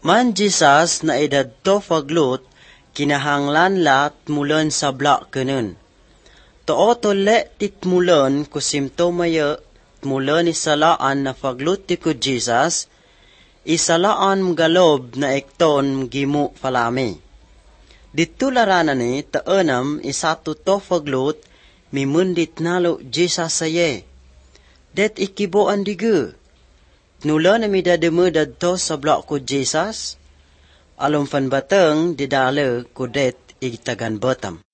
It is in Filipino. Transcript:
Man Jesus na idadto faglut, kinahanglan lat mulen sabla kenen. Too tole titmulen ko simptomaya mulen isalaan na faglut ti ko Jesus, isalaan galob na ekton gimu falami. Dito laranan ni taenam isato to faglut, mimundit nalo Jesus saye. Det ikiboan digu. Nula na midademe dadto sabla ko Jesus, alom fan bateng didale ko det itagan batam.